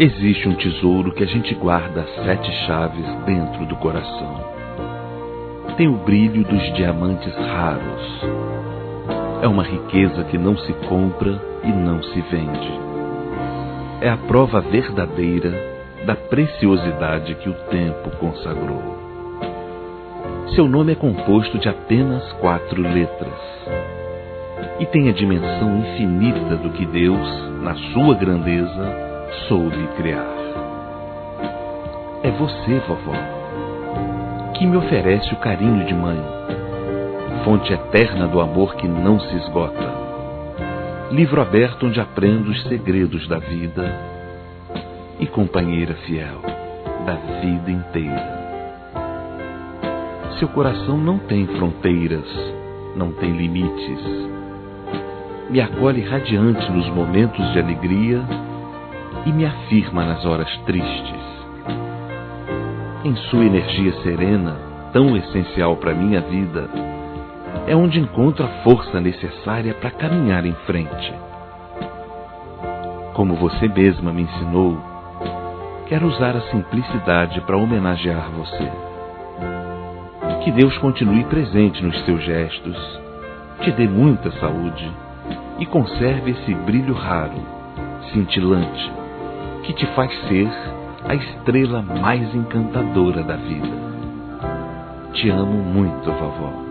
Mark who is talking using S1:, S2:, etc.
S1: Existe um tesouro que a gente guarda às 7 chaves dentro do coração. Tem o brilho dos diamantes raros. É uma riqueza que não se compra e não se vende. É a prova verdadeira da preciosidade que o tempo consagrou. Seu nome é composto de apenas 4 letras e tem a dimensão infinita do que Deus, na sua grandeza, soube criar. É você, vovó, que me oferece o carinho de mãe, fonte eterna do amor que não se esgota, livro aberto onde aprendo os segredos da vida e companheira fiel da vida inteira. Seu coração não tem fronteiras, não tem limites. Me acolhe radiante nos momentos de alegria e me afirma nas horas tristes. Em sua energia serena, tão essencial para minha vida, é onde encontro a força necessária para caminhar em frente. Como você mesma me ensinou, quero usar a simplicidade para homenagear você. Que Deus continue presente nos seus gestos, te dê muita saúde e conserve esse brilho raro, cintilante, que te faz ser a estrela mais encantadora da vida. Te amo muito, vovó.